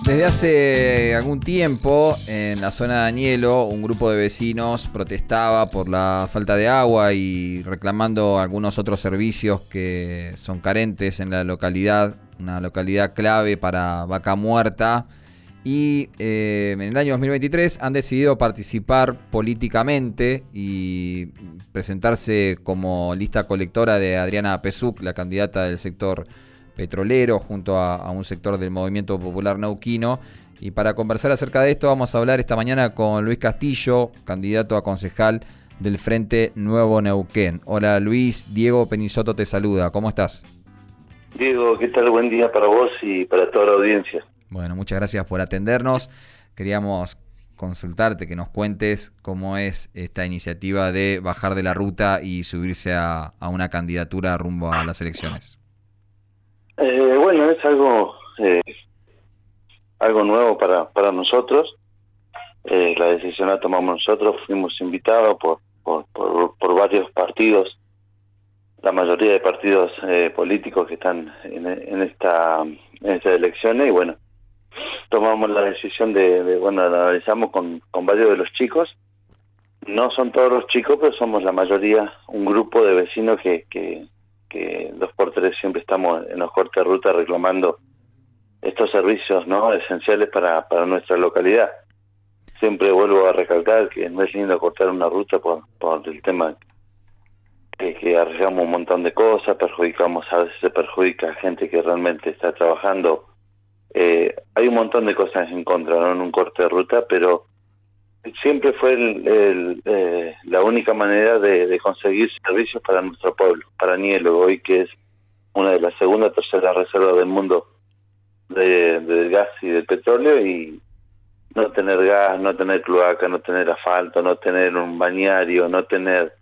Desde hace algún tiempo, en la zona de Añelo, un grupo de vecinos protestaba por la falta de agua y reclamando algunos otros servicios que son carentes en la localidad, una localidad clave para Vaca Muerta. Y en el año 2023 han decidido participar políticamente y presentarse como lista colectora de Adriana Pesuc, la candidata del sector petrolero, junto a un sector del movimiento popular neuquino. Y para conversar acerca de esto vamos a hablar esta mañana con Luis Castillo, candidato a concejal del Frente Nuevo Neuquén. Hola Luis, Diego Penisoto te saluda, ¿cómo estás? Diego, ¿qué tal? Buen día para vos y para toda la audiencia. Bueno, muchas gracias por atendernos. Queríamos consultarte, que nos cuentes cómo es esta iniciativa de bajar de la ruta y subirse a una candidatura rumbo a las elecciones. Bueno, es algo nuevo para nosotros. La decisión la tomamos nosotros, fuimos invitados por varios partidos, la mayoría de partidos políticos que están en estas elecciones, y bueno, tomamos la decisión bueno, la analizamos con varios de los chicos. No son todos los chicos, pero somos la mayoría, un grupo de vecinos que 2x3 siempre estamos en los cortes de ruta reclamando estos servicios, ¿no?, esenciales para nuestra localidad. Siempre vuelvo a recalcar que no es lindo cortar una ruta por el tema que arriesgamos un montón de cosas, a veces se perjudica a gente que realmente está trabajando. Hay un montón de cosas en contra, ¿no?, en un corte de ruta, pero siempre fue la única manera de conseguir servicios para nuestro pueblo, para Añelo, hoy que es una de las segunda o tercera reservas del mundo del gas y del petróleo, y no tener gas, no tener cloaca, no tener asfalto, no tener un bañario, no tener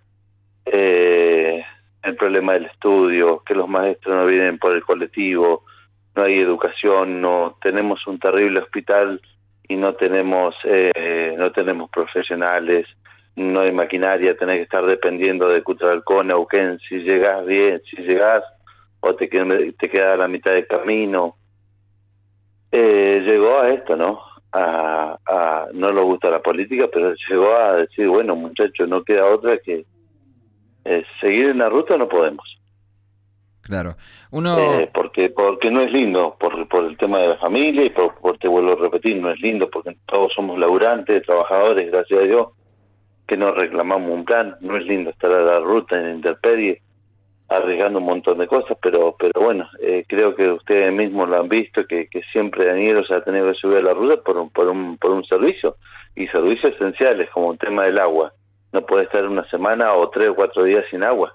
el problema del estudio, que los maestros no vienen por el colectivo, no hay educación, no tenemos un terrible hospital y no tenemos profesionales, no hay maquinaria, tenés que estar dependiendo de Cutralcó, Neuquén, si llegás bien, si llegás o te queda a la mitad del camino. Llegó a esto, ¿no? No le gusta la política, pero llegó a decir, bueno, muchachos, no queda otra que seguir en la ruta, no podemos. Claro. Porque no es lindo, por el tema de la familia y te vuelvo a repetir, no es lindo porque todos somos laburantes, trabajadores, gracias a Dios, que no reclamamos un plan. No es lindo estar a la ruta en la intemperie, arriesgando un montón de cosas, pero bueno, creo que ustedes mismos lo han visto, que siempre Daniel se ha tenido que subir a la ruta por un servicio, y servicios esenciales como el tema del agua. No puede estar una semana o 3 o 4 días sin agua.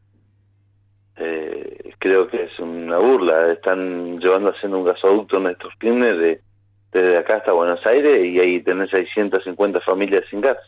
Creo que es una burla. Están haciendo un gasoducto en estos pines desde acá hasta Buenos Aires, y ahí tenés 650 familias sin gas.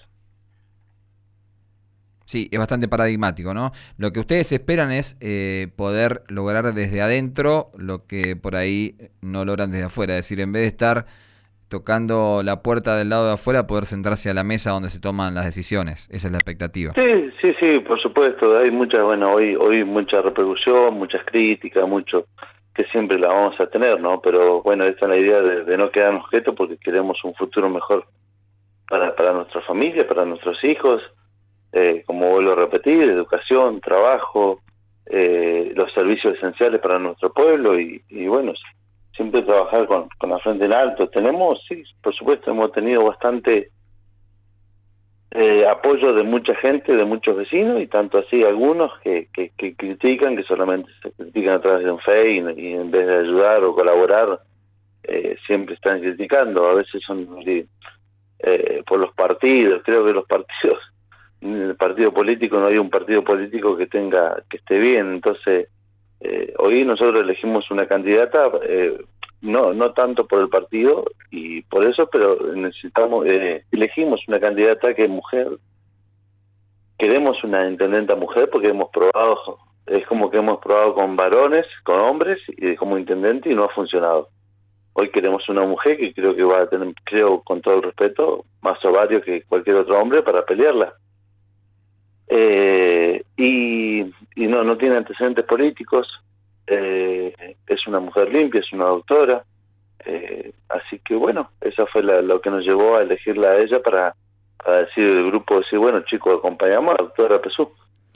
Sí, es bastante paradigmático, ¿no? Lo que ustedes esperan es poder lograr desde adentro lo que por ahí no logran desde afuera. Es decir, en vez de estar tocando la puerta del lado de afuera, poder sentarse a la mesa donde se toman las decisiones. Esa es la expectativa. Sí, por supuesto. Hay hoy mucha repercusión, muchas críticas, mucho que siempre la vamos a tener, ¿no? Pero bueno, esta es la idea de no quedarnos quietos, porque queremos un futuro mejor para nuestra familia, para nuestros hijos. Como vuelvo a repetir, educación, trabajo, los servicios esenciales para nuestro pueblo, y bueno, siempre trabajar con la frente en alto. Sí, por supuesto, hemos tenido bastante apoyo de mucha gente, de muchos vecinos, y tanto así algunos que critican, que solamente se critican a través de un Face, y en vez de ayudar o colaborar, siempre están criticando. A veces son por los partidos. Creo que los partidos, en el partido político no hay un partido político que esté bien. Entonces hoy nosotros elegimos una candidata, no tanto por el partido y por eso, pero elegimos una candidata que es mujer. Queremos una intendenta mujer porque es como que hemos probado con varones, con hombres, y como intendente, y no ha funcionado. Hoy queremos una mujer que creo que va a tener, creo, con todo el respeto, más ovario que cualquier otro hombre para pelearla. Y no tiene antecedentes políticos. Es una mujer limpia, es una doctora. Así que bueno, eso fue lo que nos llevó a elegirla a ella para decir el grupo, decir, bueno chicos, acompañamos a la doctora Pesú.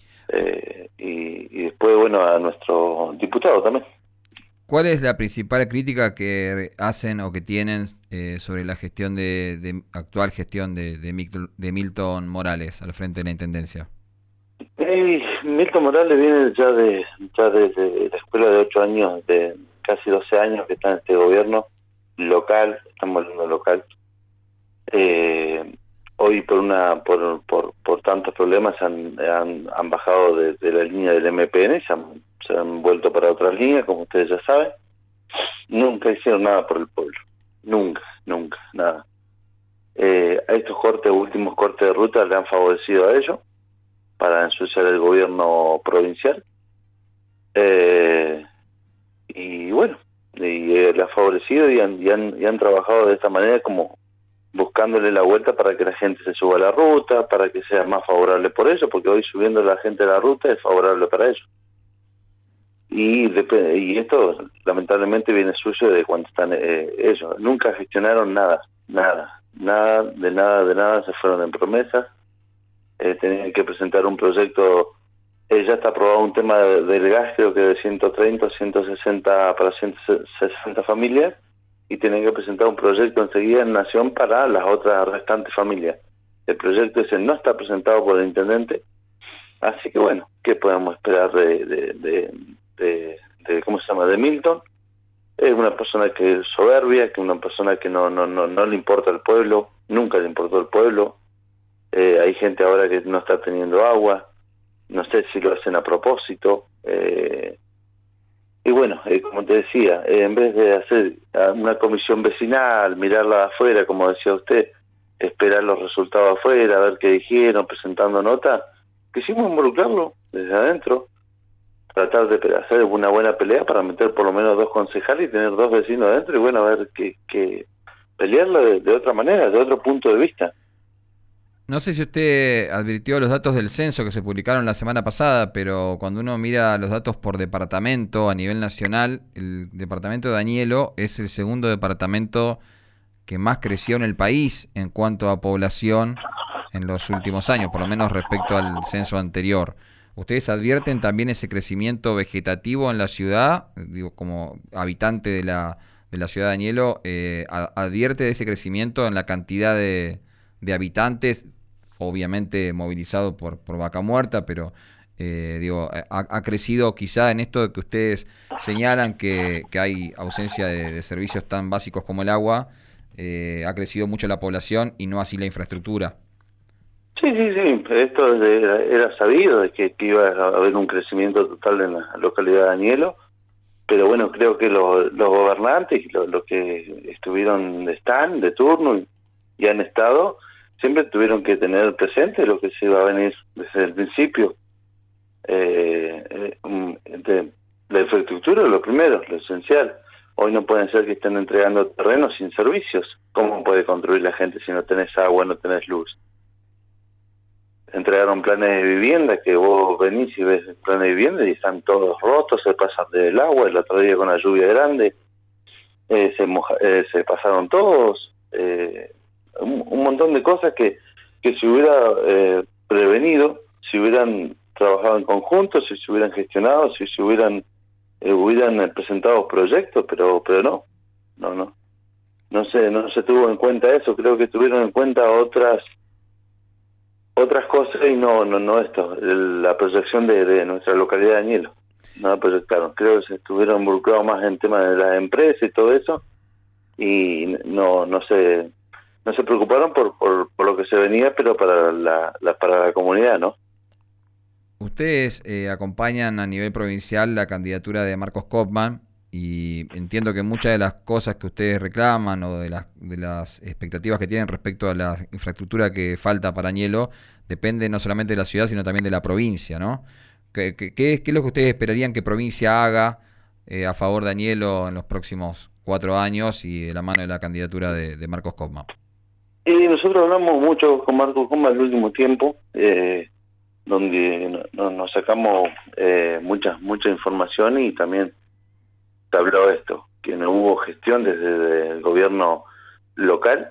Y después, bueno, a nuestro diputado también. ¿Cuál es la principal crítica que hacen o que tienen sobre la gestión actual gestión de Milton Morales al frente de la Intendencia? Milton Morales viene ya desde la escuela de 8 años, de casi 12 años que está en este gobierno local, estamos hablando local. Hoy por tantos problemas han bajado de la línea del MPN, se han vuelto para otras líneas, como ustedes ya saben. Nunca hicieron nada por el pueblo, nunca, nada. A estos últimos cortes de ruta le han favorecido a ellos para ensuciar el gobierno provincial. Y bueno, le ha favorecido y han trabajado de esta manera, como buscándole la vuelta para que la gente se suba a la ruta, para que sea más favorable por ellos, porque hoy subiendo la gente a la ruta es favorable para ellos. Y esto lamentablemente viene sucio de cuando están ellos. Nunca gestionaron nada, se fueron en promesas. Tenían que presentar un proyecto, ya está aprobado un tema del gas, creo que de 130 160 para 160 familias, y tienen que presentar un proyecto enseguida en Nación para las otras restantes familias. El proyecto ese no está presentado por el intendente, así que bueno, ¿qué podemos esperar de ¿cómo se llama?, de Milton? Es una persona que es soberbia, que es una persona que no le importa el pueblo, nunca le importó el pueblo. Hay gente ahora que no está teniendo agua, no sé si lo hacen a propósito. Y bueno, como te decía, en vez de hacer una comisión vecinal, mirarla de afuera, como decía usted, esperar los resultados afuera, ver qué dijeron, presentando notas, quisimos involucrarlo desde adentro, tratar de hacer una buena pelea para meter por lo menos 2 concejales y tener 2 vecinos adentro, y bueno, a ver que pelearla de otra manera, de otro punto de vista. No sé si usted advirtió los datos del censo que se publicaron la semana pasada, pero cuando uno mira los datos por departamento a nivel nacional, el departamento de Añelo es el segundo departamento que más creció en el país en cuanto a población en los últimos años, por lo menos respecto al censo anterior. ¿Ustedes advierten también ese crecimiento vegetativo en la ciudad? Digo, como habitante de la ciudad de Añelo, ¿advierte de ese crecimiento en la cantidad de habitantes? Obviamente movilizado por Vaca Muerta, pero ha crecido quizá en esto de que ustedes señalan que hay ausencia de servicios tan básicos como el agua, ha crecido mucho la población y no así la infraestructura. Sí, esto era sabido de que iba a haber un crecimiento total en la localidad de Añelo, pero bueno, creo que los gobernantes, los que están de turno y han estado, siempre tuvieron que tener presente lo que se iba a venir desde el principio. La infraestructura es lo primero, lo esencial. Hoy no pueden ser que estén entregando terrenos sin servicios. ¿Cómo puede construir la gente si no tenés agua, no tenés luz? Entregaron planes de vivienda, que vos venís y ves planes de vivienda y están todos rotos, se pasan del agua. El otro día con la lluvia grande se pasaron todos. Un montón de cosas que se hubiera prevenido, si hubieran trabajado en conjunto, si se hubieran gestionado, si se hubieran presentado proyectos, pero no se tuvo en cuenta eso. Creo que tuvieron en cuenta otras cosas y no esto, la proyección de nuestra localidad de Añelo. No la proyectaron, creo que se estuvieron involucrados más en temas de las empresas y todo eso, y no se preocuparon por lo que se venía, pero para la comunidad, ¿no? Ustedes acompañan a nivel provincial la candidatura de Marcos Kopman y entiendo que muchas de las cosas que ustedes reclaman o de las expectativas que tienen respecto a la infraestructura que falta para Añelo depende no solamente de la ciudad sino también de la provincia, ¿no? ¿Qué es lo que ustedes esperarían que provincia haga a favor de Añelo en los próximos 4 años y de la mano de la candidatura de Marcos Kopman? Y nosotros hablamos mucho con Marcos Kopman el último tiempo, donde nos sacamos mucha información, y también se habló esto. que no hubo gestión desde el gobierno local,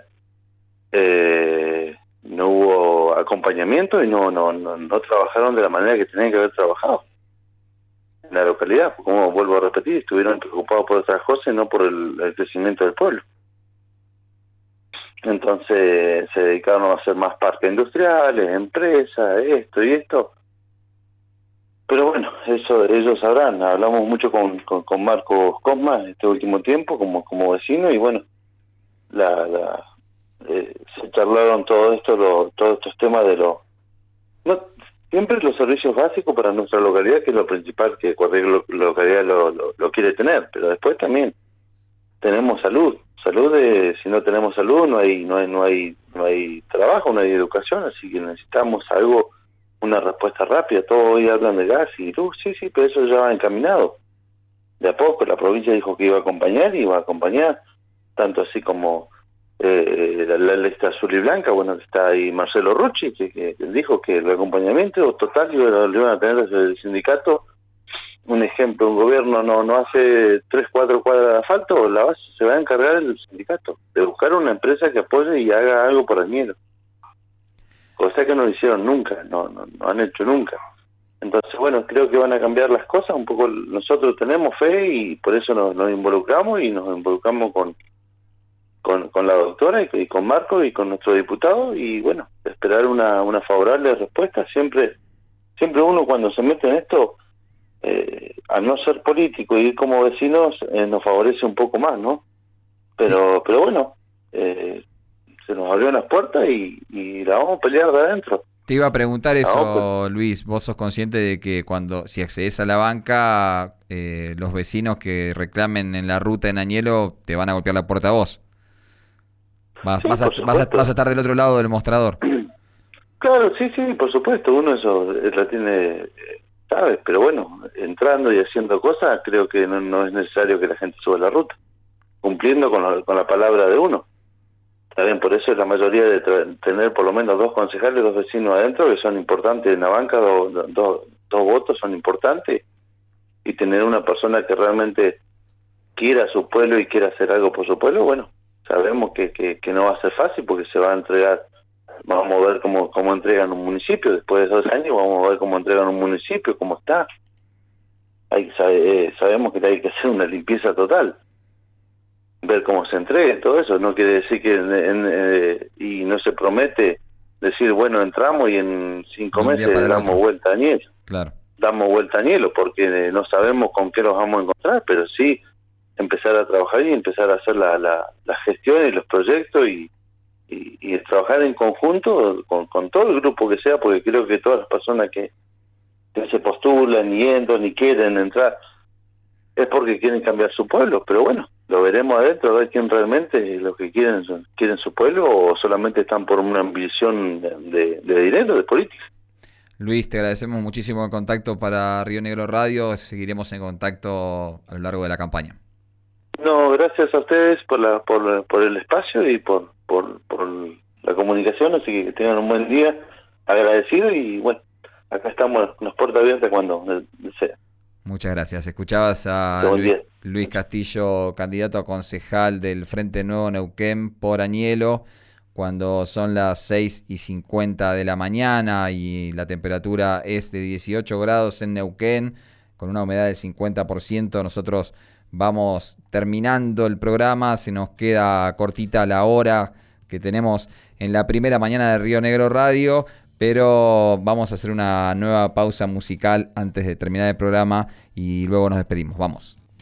no hubo acompañamiento y no trabajaron de la manera que tenían que haber trabajado en la localidad, como vuelvo a repetir, estuvieron preocupados por otras cosas y no por el crecimiento del pueblo. Entonces se dedicaron a hacer más parques industriales, empresas, esto y esto. Pero bueno, eso ellos sabrán. Hablamos mucho con Marcos Cosma este último tiempo como vecino, y bueno, se charlaron todos estos temas de siempre los servicios básicos para nuestra localidad, que es lo principal que cualquier localidad lo quiere tener, pero después también tenemos salud. Si no tenemos salud no hay trabajo, no hay educación, así que necesitamos algo, una respuesta rápida. Todos hoy hablan de gas y luz, sí, pero eso ya va encaminado. De a poco la provincia dijo que iba a acompañar, tanto así como la lista azul y blanca. Bueno, está ahí Marcelo Rucci, que dijo que el acompañamiento total lo iban a tener desde el sindicato. Un ejemplo, un gobierno no hace 3-4 cuadras de asfalto, la base se va a encargar el sindicato, de buscar una empresa que apoye y haga algo por Añelo. Cosa que no lo hicieron nunca, no han hecho nunca. Entonces, bueno, creo que van a cambiar las cosas, un poco nosotros tenemos fe y por eso nos involucramos, y nos involucramos con la doctora y con Marco y con nuestro diputado, y bueno, esperar una favorable respuesta. Siempre uno cuando se mete en esto, al no ser político y ir como vecinos, nos favorece un poco más, ¿no? Pero bueno, se nos abrieron las puertas y la vamos a pelear de adentro. Te iba a preguntar eso, Luis. ¿Vos sos consciente de que si accedes a la banca, los vecinos que reclamen en la ruta en Añelo te van a golpear la puerta a vos? Vas a estar del otro lado del mostrador. Claro, sí, por supuesto. Uno eso la tiene, ¿sabes? Pero bueno, entrando y haciendo cosas, creo que no es necesario que la gente suba la ruta, cumpliendo con la palabra de uno. También por eso es la mayoría de tener por lo menos 2 concejales, 2 vecinos adentro, que son importantes en la banca, dos votos son importantes, y tener una persona que realmente quiera a su pueblo y quiera hacer algo por su pueblo. Bueno, sabemos que no va a ser fácil, porque se va a entregar, vamos a ver cómo entregan un municipio, después de 2 años vamos a ver cómo entregan un municipio, cómo está. Sabemos que hay que hacer una limpieza total, ver cómo se entrega todo eso. No quiere decir que y no se promete decir, bueno, entramos y en 5 meses damos vuelta a Añelo. Claro. Damos vuelta a Añelo, porque no sabemos con qué nos vamos a encontrar, pero sí empezar a trabajar y empezar a hacer la gestión y los proyectos y trabajar en conjunto con todo el grupo que sea, porque creo que todas las personas que se postulan y entran y quieren entrar es porque quieren cambiar su pueblo. Pero bueno, lo veremos adentro, a ver quién realmente lo que quieren su pueblo, o solamente están por una ambición de dinero, de política. Luis, te agradecemos muchísimo el contacto para Río Negro Radio. Seguiremos en contacto a lo largo de la campaña. No, gracias a ustedes por el espacio y por la comunicación, así que tengan un buen día, agradecido, y bueno, acá estamos, las puertas abiertas cuando sea. Muchas gracias. Escuchabas a Luis Castillo, candidato a concejal del Frente Nuevo Neuquén por Añelo, cuando son las 6:50 de la mañana y la temperatura es de 18 grados en Neuquén, con una humedad del 50%. Nosotros vamos terminando el programa, se nos queda cortita la hora que tenemos en la primera mañana de Río Negro Radio, pero vamos a hacer una nueva pausa musical antes de terminar el programa y luego nos despedimos. Vamos.